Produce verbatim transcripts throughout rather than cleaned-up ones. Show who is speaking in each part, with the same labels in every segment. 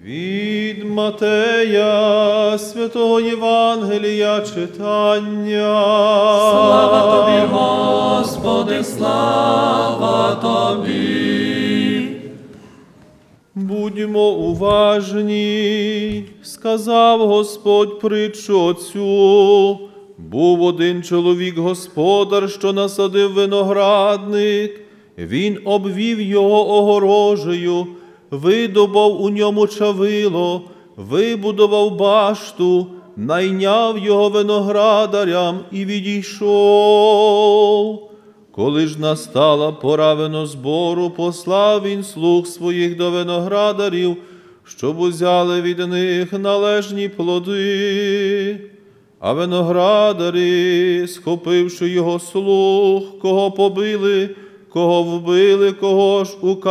Speaker 1: Від Матея святого Євангелія читання.
Speaker 2: Слава Тобі, Господи, слава Тобі.
Speaker 1: Будьмо уважні, сказав Господь притчу цю. Був один чоловік господар, що насадив виноградник. Він обвів його огорожею, видобав у ньому чавило, вибудував башту, найняв його виноградарям і відійшов. Коли ж настала пора винозбору, послав він слуг своїх до виноградарів, щоб узяли від них належні плоди. А виноградарі, схопивши його слуг, кого побили, кого вбили, кого ж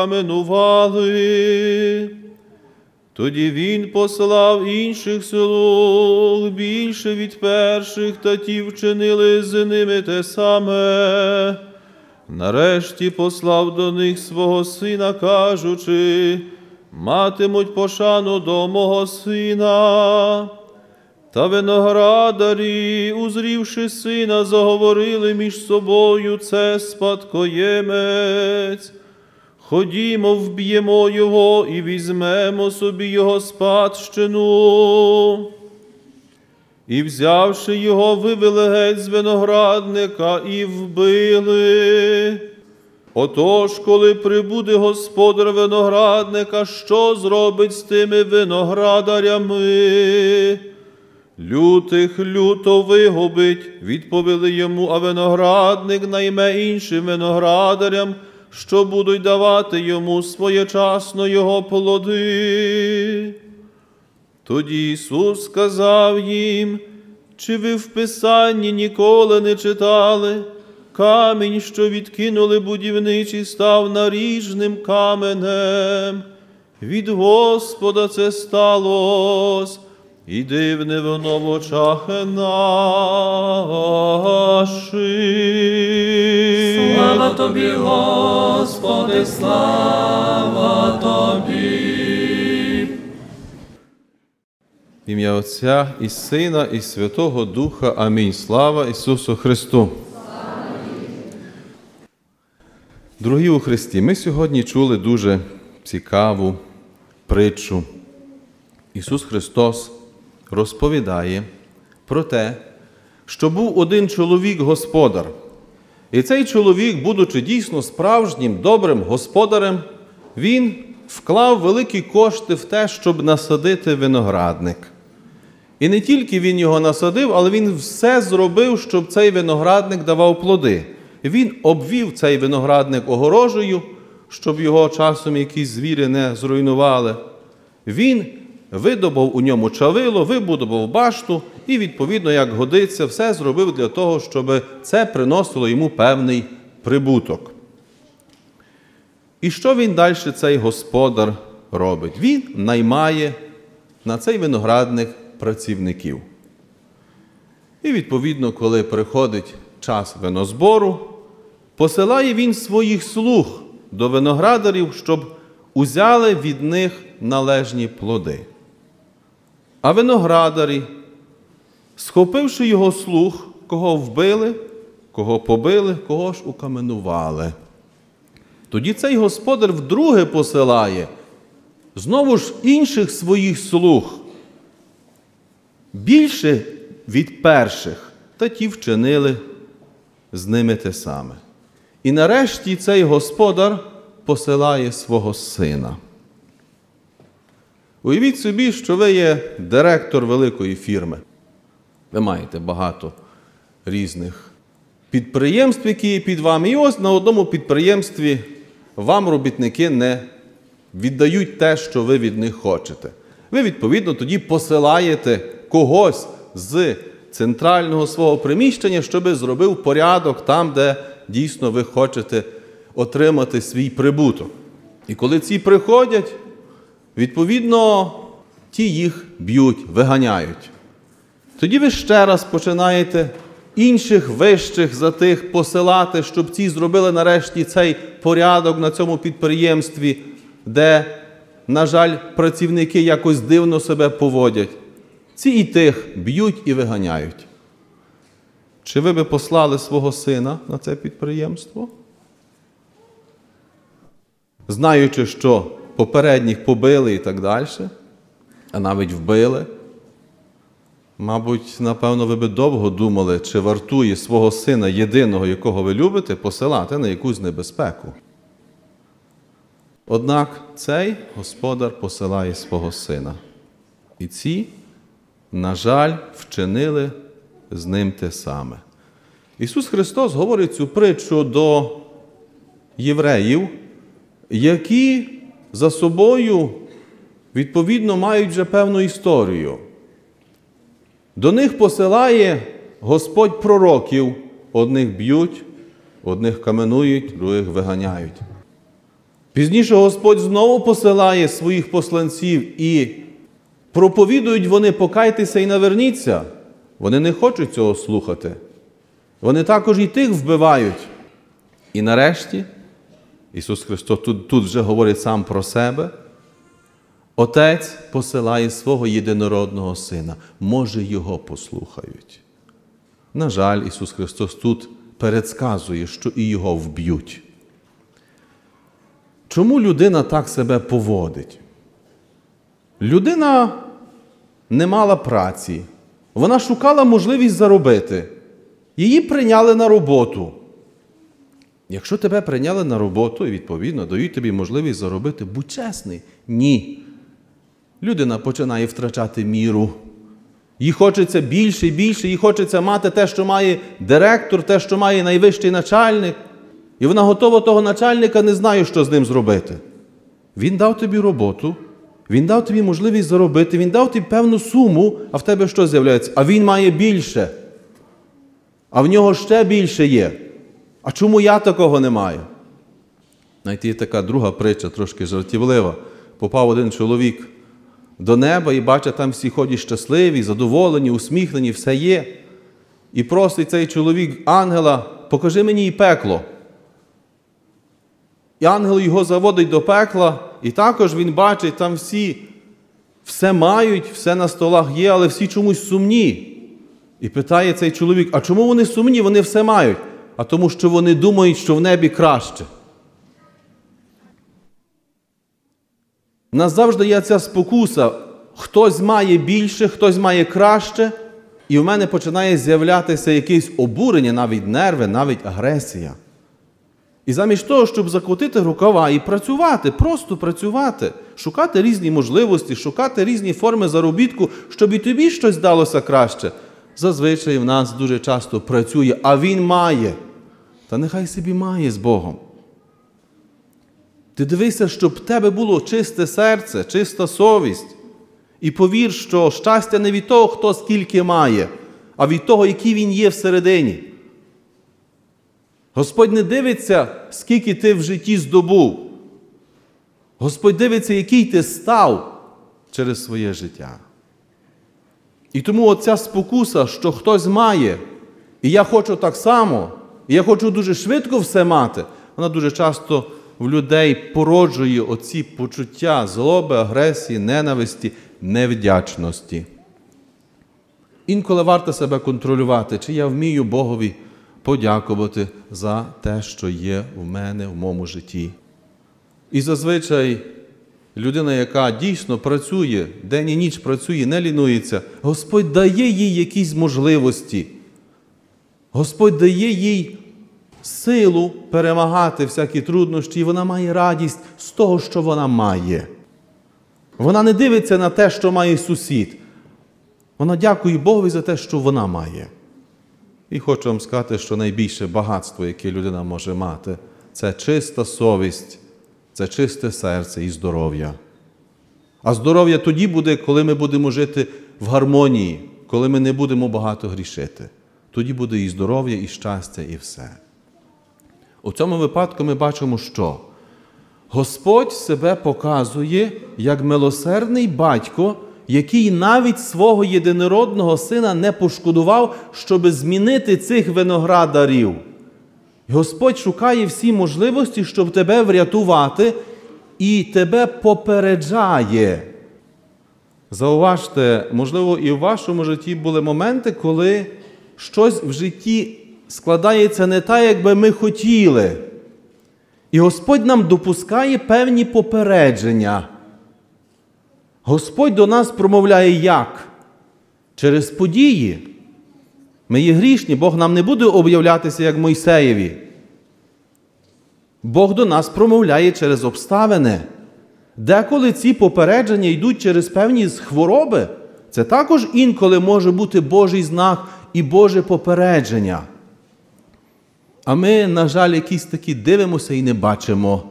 Speaker 1: укаменували. Тоді він послав інших слуг, більше від перших, та ті вчинили з ними те саме. Нарешті послав до них свого сина, кажучи: матимуть пошану до мого сина. Та виноградарі, узрівши сина, заговорили між собою: це спадкоємець. Ходімо, вб'ємо його і візьмемо собі його спадщину. І, взявши його, вивели геть з виноградника і вбили. Отож, коли прибуде господар виноградника, що зробить з тими виноградарями? Лютих люто вигубить, відповіли йому, а виноградник найме іншим виноградарям, що будуть давати йому своєчасно його плоди. Тоді Ісус сказав їм: чи ви в Писанні ніколи не читали? Камінь, що відкинули будівничі, став наріжним каменем. Від Господа це сталось, і дивне воно в очах наших.
Speaker 2: Слава Тобі, Господи, слава Тобі.
Speaker 1: В ім'я Отця і Сина, і Святого Духа. Амінь. Слава Ісусу Христу! Дорогі у Христі, ми сьогодні чули дуже цікаву притчу. Ісус Христос розповідає про те, що був один чоловік-господар. І цей чоловік, будучи дійсно справжнім, добрим господарем, він вклав великі кошти в те, щоб насадити виноградник. І не тільки він його насадив, але він все зробив, щоб цей виноградник давав плоди. Він обвів цей виноградник огорожею, щоб його часом якісь звірі не зруйнували. Він видобув у ньому чавило, вибудував башту і, відповідно, як годиться, все зробив для того, щоб це приносило йому певний прибуток. І що він далі, цей господар, робить? Він наймає на цей виноградник працівників. І, відповідно, коли приходить час винозбору, посилає він своїх слуг до виноградарів, щоб узяли від них належні плоди. А виноградарі, схопивши його слуг, кого вбили, кого побили, кого ж укаменували. Тоді цей господар вдруге посилає знову ж інших своїх слуг, більше від перших, та ті вчинили з ними те саме. І нарешті цей господар посилає свого сина. Уявіть собі, що ви є директор великої фірми. Ви маєте багато різних підприємств, які є під вами. І ось на одному підприємстві вам робітники не віддають те, що ви від них хочете. Ви, відповідно, тоді посилаєте когось з центрального свого приміщення, щоб зробив порядок там, де дійсно ви хочете отримати свій прибуток. І коли ці приходять, відповідно, ті їх б'ють, виганяють. Тоді ви ще раз починаєте інших вищих за тих посилати, щоб ці зробили нарешті цей порядок на цьому підприємстві, де на жаль, працівники якось дивно себе поводять. Ці і тих б'ють і виганяють. Чи ви би послали свого сина на це підприємство? Знаючи, що попередніх побили і так далі, а навіть вбили, мабуть, напевно, ви би довго думали, чи вартує свого сина єдиного, якого ви любите, посилати на якусь небезпеку. Однак цей господар посилає свого сина. І ці, на жаль, вчинили з ним те саме. Ісус Христос говорить цю притчу до євреїв, які за собою, відповідно, мають вже певну історію. До них посилає Господь пророків. Одних б'ють, одних каменують, других виганяють. Пізніше Господь знову посилає своїх посланців і проповідують вони: покайтеся і наверніться. Вони не хочуть цього слухати. Вони також і тих вбивають. І нарешті, Ісус Христос тут, тут вже говорить сам про себе, Отець посилає свого єдинородного Сина. Може, Його послухають. На жаль, Ісус Христос тут передсказує, що і Його вб'ють. Чому людина так себе поводить? Людина не мала праці. Вона шукала можливість заробити. Її прийняли на роботу. Якщо тебе прийняли на роботу і, відповідно, дають тобі можливість заробити, будь чесний. Ні. Людина починає втрачати міру. Їй хочеться більше і більше, їй хочеться мати те, що має директор, те, що має найвищий начальник. І вона готова того начальника, не знає, що з ним зробити. Він дав тобі роботу, він дав тобі можливість заробити, він дав тобі певну суму, а в тебе що з'являється? А він має більше. А в нього ще більше є. А чому я такого не маю? Знаєте, є така друга притча, трошки жартівлива. Попав один чоловік до неба і бачить, там всі ходять щасливі, задоволені, усміхнені, все є. І просить цей чоловік ангела: покажи мені і пекло. І ангел його заводить до пекла, і також він бачить, там всі все мають, все на столах є, але всі чомусь сумні. І питає цей чоловік: а чому вони сумні? Вони все мають. А тому, що вони думають, що в небі краще. У нас завжди є ця спокуса. Хтось має більше, хтось має краще, і в мене починає з'являтися якесь обурення, навіть нерви, навіть агресія. І замість того, щоб закотити рукава і працювати, просто працювати, шукати різні можливості, шукати різні форми заробітку, щоб і тобі щось далося краще, зазвичай в нас дуже часто працює, а він має. Та нехай собі має з Богом. Ти дивися, щоб в тебе було чисте серце, чиста совість. І повір, що щастя не від того, хто скільки має, а від того, який він є всередині. Господь не дивиться, скільки ти в житті здобув. Господь дивиться, який ти став через своє життя. І тому оця спокуса, що хтось має, і я хочу так само, і я хочу дуже швидко все мати, вона дуже часто в людей породжує оці почуття злоби, агресії, ненависті, невдячності. Інколи варто себе контролювати, чи я вмію Богові подякувати за те, що є в мене, в моєму житті. І зазвичай людина, яка дійсно працює, день і ніч працює, не лінується, Господь дає їй якісь можливості. Господь дає їй силу перемагати всякі труднощі, і вона має радість з того, що вона має. Вона не дивиться на те, що має сусід. Вона дякує Богові за те, що вона має. І хочу вам сказати, що найбільше багатство, яке людина може мати, це чиста совість, це чисте серце і здоров'я. А здоров'я тоді буде, коли ми будемо жити в гармонії, коли ми не будемо багато грішити. Тоді буде і здоров'я, і щастя, і все. У цьому випадку ми бачимо, що Господь себе показує як милосердний батько, який навіть свого єдинородного сина не пошкодував, щоб змінити цих виноградарів. Господь шукає всі можливості, щоб тебе врятувати і тебе попереджає. Зауважте, можливо, і в вашому житті були моменти, коли щось в житті складається не так, як би ми хотіли. І Господь нам допускає певні попередження. Господь до нас промовляє як? Через події. Ми є грішні, Бог нам не буде об'являтися, як Мойсеєві. Бог до нас промовляє через обставини. Деколи ці попередження йдуть через певні хвороби. Це також інколи може бути Божий знак і Боже попередження. А ми, на жаль, якісь такі дивимося і не бачимо.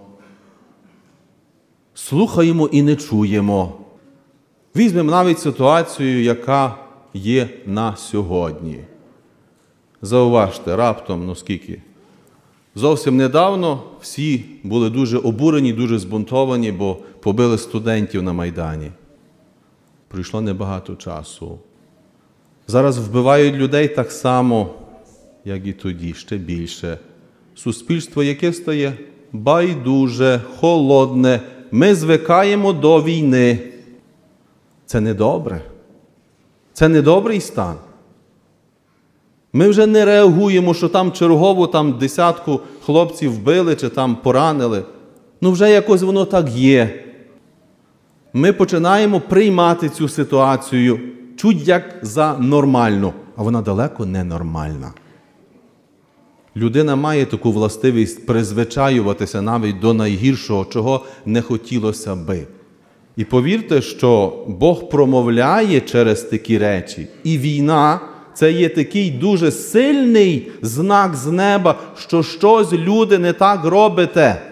Speaker 1: Слухаємо і не чуємо. Візьмемо навіть ситуацію, яка є на сьогодні. Зауважте, раптом, ну скільки? Зовсім недавно всі були дуже обурені, дуже збунтовані, бо побили студентів на Майдані. Пройшло небагато часу. Зараз вбивають людей так само, як і тоді, ще більше. Суспільство, яке стає байдуже, холодне, ми звикаємо до війни. Це недобре. Це недобрий стан. Ми вже не реагуємо, що там чергову там, десятку хлопців вбили чи там поранили. Ну вже якось воно так є. Ми починаємо приймати цю ситуацію чуть як за нормальну, а вона далеко не нормальна. Людина має таку властивість призвичаюватися навіть до найгіршого, чого не хотілося би. І повірте, що Бог промовляє через такі речі. І війна – це є такий дуже сильний знак з неба, що щось, люди, не так робите.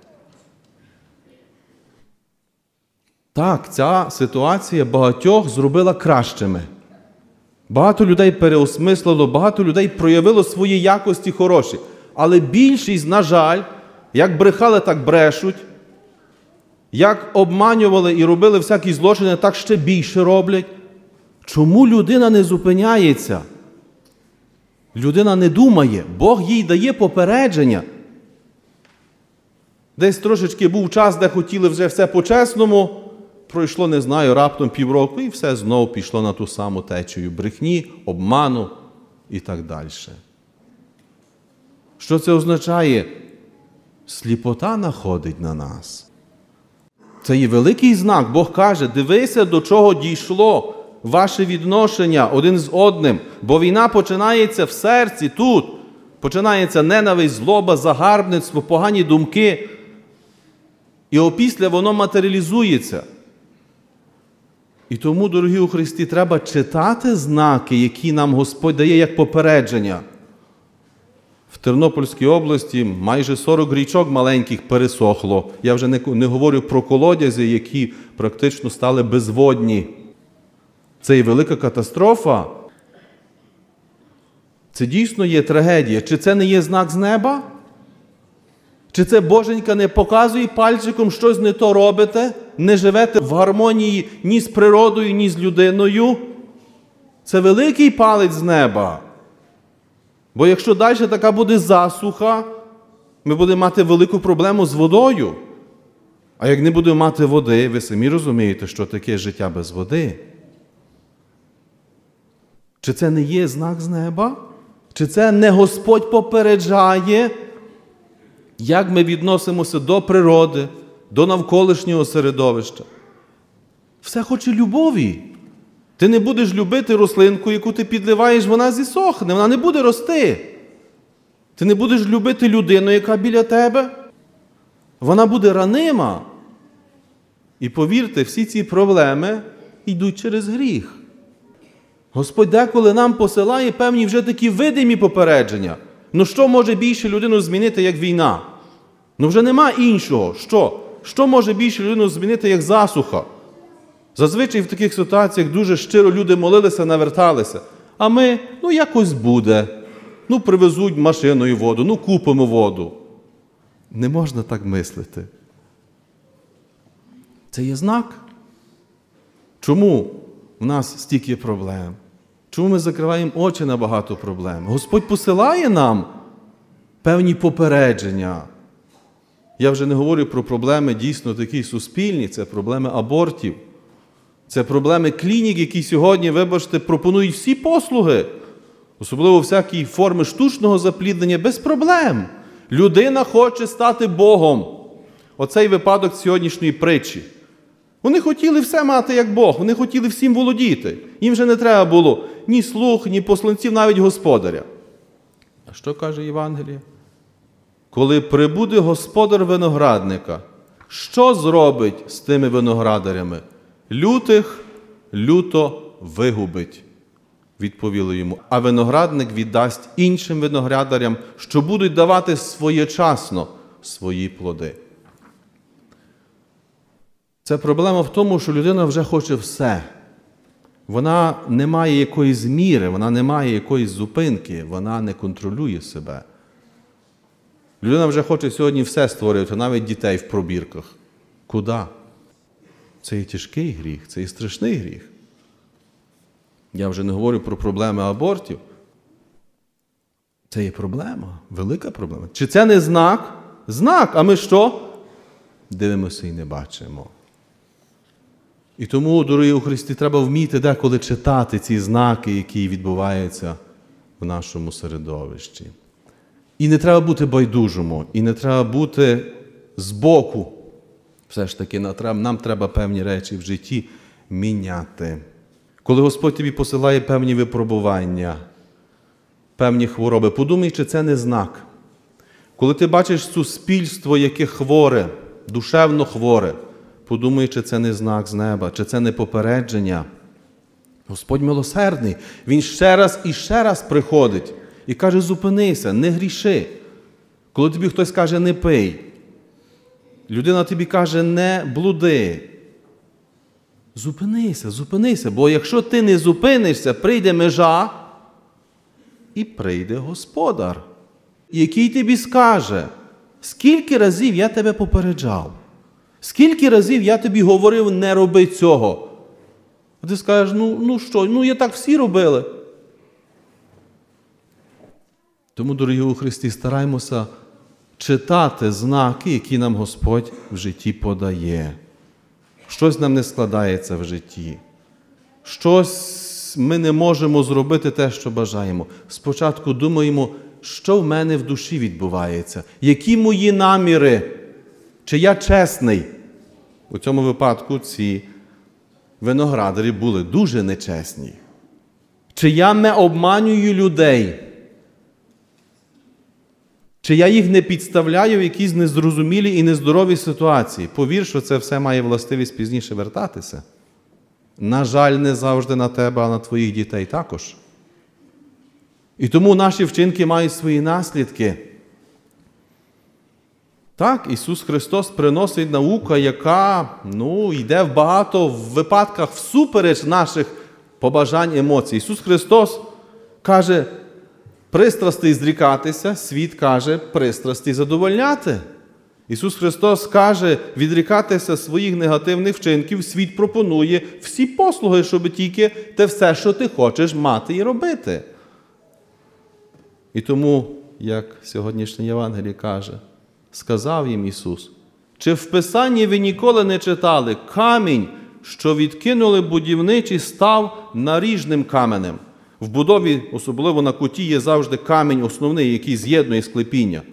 Speaker 1: Так, ця ситуація багатьох зробила кращими. Багато людей переосмислило, багато людей проявило свої якості хороші. Але більшість, на жаль, як брехали, так брешуть. Як обманювали і робили всякі злочини, так ще більше роблять. Чому людина не зупиняється? Людина не думає. Бог їй дає попередження. Десь трошечки був час, де хотіли вже все по-чесному. Пройшло, не знаю, раптом півроку, і все знову пішло на ту саму течію брехні, обману і так далі. Що це означає? Сліпота находить на нас. Це є великий знак. Бог каже, дивися, до чого дійшло ваше відношення один з одним. Бо війна починається в серці, тут. Починається ненависть, злоба, загарбництво, погані думки. І опісля воно матеріалізується. І тому, дорогі у Христі, треба читати знаки, які нам Господь дає як попередження. В Тернопільській області майже сорок річок маленьких пересохло. Я вже не, не говорю про колодязі, які практично стали безводні. Це і велика катастрофа. Це дійсно є трагедія. Чи це не є знак з неба? Чи це Боженька не показує пальчиком, щось не то робите? Не живете в гармонії ні з природою, ні з людиною? Це великий палець з неба. Бо якщо далі така буде засуха, ми будемо мати велику проблему з водою. А як не будемо мати води, ви самі розумієте, що таке життя без води. Чи це не є знак з неба? Чи це не Господь попереджає, як ми відносимося до природи, до навколишнього середовища? Все хоче любові. Ти не будеш любити рослинку, яку ти підливаєш, вона зісохне, вона не буде рости. Ти не будеш любити людину, яка біля тебе, вона буде ранима. І повірте, всі ці проблеми йдуть через гріх. Господь деколи нам посилає певні вже такі видимі попередження. Ну що може більше людину змінити, як війна? Ну вже нема іншого. Що? Що може більше людину змінити, як засуха? Зазвичай в таких ситуаціях дуже щиро люди молилися, наверталися. А ми, ну якось буде. Ну привезуть машиною воду, ну купимо воду. Не можна так мислити. Це є знак. Чому в нас стільки проблем? Чому ми закриваємо очі на багато проблем? Господь посилає нам певні попередження. Я вже не говорю про проблеми дійсно такі суспільні, це проблеми абортів, це проблеми клінік, які сьогодні, вибачте, пропонують всі послуги, особливо всякі форми штучного запліднення, без проблем. Людина хоче стати Богом. Оцей випадок сьогоднішньої притчі. Вони хотіли все мати як Бог, вони хотіли всім володіти. Їм вже не треба було ні слуг, ні посланців, навіть господаря. А що каже Євангеліє? Коли прибуде господар виноградника, що зробить з тими виноградарями? Лютих люто вигубить, відповіли йому. А виноградник віддасть іншим виноградарям, що будуть давати своєчасно свої плоди. Це проблема в тому, що людина вже хоче все. Вона не має якоїсь міри, вона не має якоїсь зупинки, вона не контролює себе. Людина вже хоче сьогодні все створювати, навіть дітей в пробірках. Куди? Це є тяжкий гріх, це є страшний гріх. Я вже не говорю про проблеми абортів. Це є проблема, велика проблема. Чи це не знак? Знак, а ми що? Дивимося і не бачимо. І тому, дорогі у Христі, треба вміти деколи читати ці знаки, які відбуваються в нашому середовищі. І не треба бути байдужому, і не треба бути збоку. Все ж таки, нам треба певні речі в житті міняти. Коли Господь тобі посилає певні випробування, певні хвороби, подумай, чи це не знак. Коли ти бачиш суспільство, яке хворе, душевно хворе, подумай, чи це не знак з неба, чи це не попередження. Господь милосердний, Він ще раз і ще раз приходить і каже, зупинися, не гріши. Коли тобі хтось каже, не пий, людина тобі каже, не блуди. Зупинися, зупинися, бо якщо ти не зупинишся, прийде межа і прийде Господар, який тобі скаже, скільки разів я тебе попереджав, скільки разів я тобі говорив, не роби цього. А ти скажеш, ну, ну що, ну я так всі робили. Тому, дорогі у Христі, стараймося читати знаки, які нам Господь в житті подає. Щось нам не складається в житті. Щось ми не можемо зробити те, що бажаємо. Спочатку думаємо, що в мене в душі відбувається, які мої наміри, чи я чесний. У цьому випадку ці виноградарі були дуже нечесні. Чи я не обманюю людей? Чи я їх не підставляю в якісь незрозумілі і нездорові ситуації? Повір, що це все має властивість пізніше вертатися. На жаль, не завжди на тебе, а на твоїх дітей також. І тому наші вчинки мають свої наслідки. Так, Ісус Христос приносить науку, яка, ну, йде в багато випадках всупереч наших побажань, емоцій. Ісус Христос каже, пристрастей зрікатися, світ каже, пристрастей задовольняти. Ісус Христос каже, відрікатися своїх негативних вчинків, світ пропонує всі послуги, щоб тільки те все, що ти хочеш мати і робити. І тому, як сьогоднішнє Євангеліє каже, сказав їм Ісус, чи в Писанні ви ніколи не читали, камінь, що відкинули будівничі, став наріжним каменем. В будові, особливо на куті, є завжди камінь основний, який з'єднує склепіння.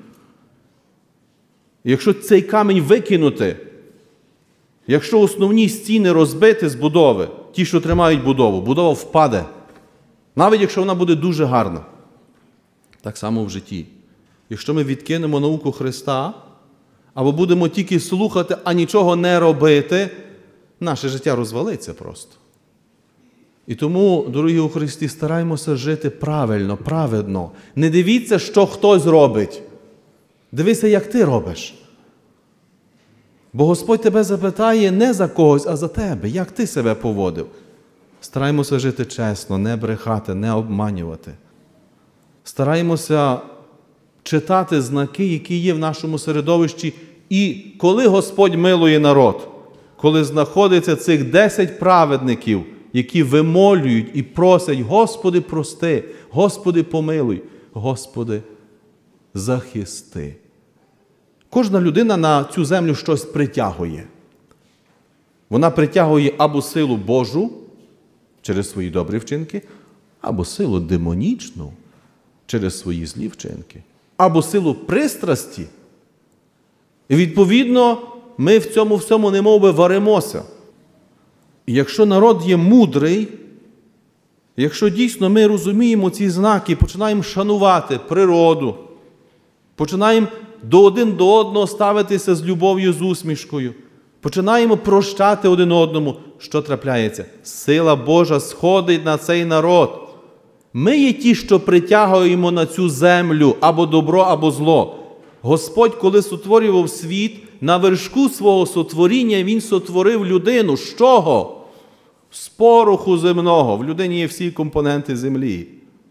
Speaker 1: І якщо цей камінь викинути, якщо основні стіни розбити з будови, ті, що тримають будову, будова впаде. Навіть якщо вона буде дуже гарна. Так само в житті. Якщо ми відкинемо науку Христа, або будемо тільки слухати, а нічого не робити, наше життя розвалиться просто. І тому, дорогі у Христі, стараймося жити правильно, праведно. Не дивіться, що хтось робить. Дивися, як ти робиш. Бо Господь тебе запитає не за когось, а за тебе, як ти себе поводив. Стараймося жити чесно, не брехати, не обманювати. Стараймося читати знаки, які є в нашому середовищі. І коли Господь милує народ, коли знаходиться цих десять праведників, які вимолюють і просять, Господи, прости, Господи, помилуй, Господи, захисти. Кожна людина на цю землю щось притягує. Вона притягує або силу Божу через свої добрі вчинки, або силу демонічну через свої злі вчинки, або силу пристрасті. І відповідно, ми в цьому всьому немов би варимося. І якщо народ є мудрий, якщо дійсно ми розуміємо ці знаки, починаємо шанувати природу, починаємо до один до одного ставитися з любов'ю, з усмішкою, починаємо прощати один одному, що трапляється. Сила Божа сходить на цей народ. Ми є ті, що притягуємо на цю землю або добро, або зло. Господь, коли сотворював світ, на вершку свого сотворіння Він сотворив людину. З чого? З пороху земного. В людині є всі компоненти землі.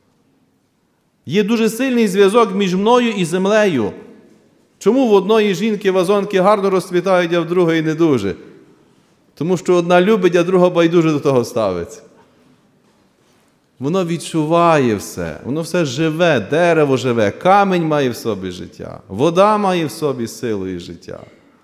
Speaker 1: Є дуже сильний зв'язок між мною і землею. Чому в одної жінки вазонки гарно розцвітають, а в другої не дуже? Тому що одна любить, а друга байдуже до того ставиться. Воно відчуває все, воно все живе, дерево живе, камінь має в собі життя, вода має в собі силу і життя.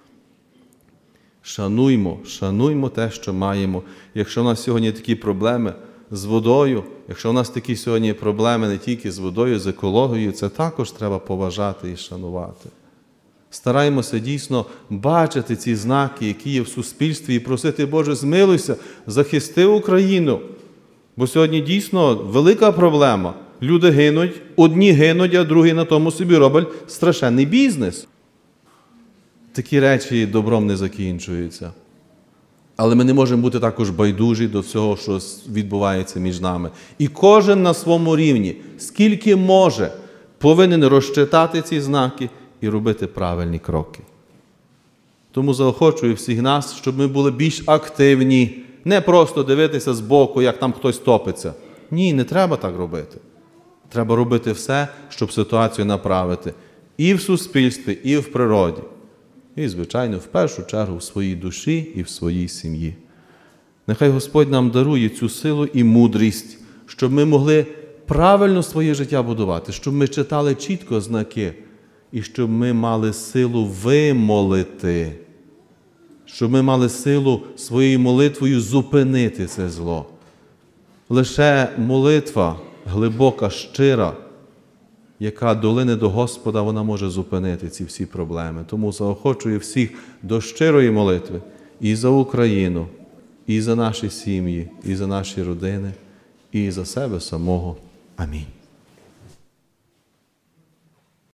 Speaker 1: Шануймо, шануймо те, що маємо. Якщо у нас сьогодні такі проблеми з водою, якщо у нас такі сьогодні проблеми не тільки з водою, з екологією, це також треба поважати і шанувати. Стараємося дійсно бачити ці знаки, які є в суспільстві, і просити, Боже, змилуйся, захисти Україну. Бо сьогодні дійсно велика проблема. Люди гинуть, одні гинуть, а другі на тому собі роблять страшенний бізнес. Такі речі добром не закінчуються. Але ми не можемо бути також байдужі до всього, що відбувається між нами. І кожен на своєму рівні, скільки може, повинен розчитати ці знаки і робити правильні кроки. Тому заохочую всіх нас, щоб ми були більш активні, не просто дивитися збоку, як там хтось топиться. Ні, не треба так робити. Треба робити все, щоб ситуацію направити і в суспільстві, і в природі. І, звичайно, в першу чергу в своїй душі і в своїй сім'ї. Нехай Господь нам дарує цю силу і мудрість, щоб ми могли правильно своє життя будувати, щоб ми читали чітко знаки, і щоб ми мали силу вимолити, щоб ми мали силу своєю молитвою зупинити це зло. Лише молитва глибока, щира, яка долине до Господа, вона може зупинити ці всі проблеми. Тому заохочую всіх до щирої молитви і за Україну, і за наші сім'ї, і за наші родини, і за себе самого. Амінь.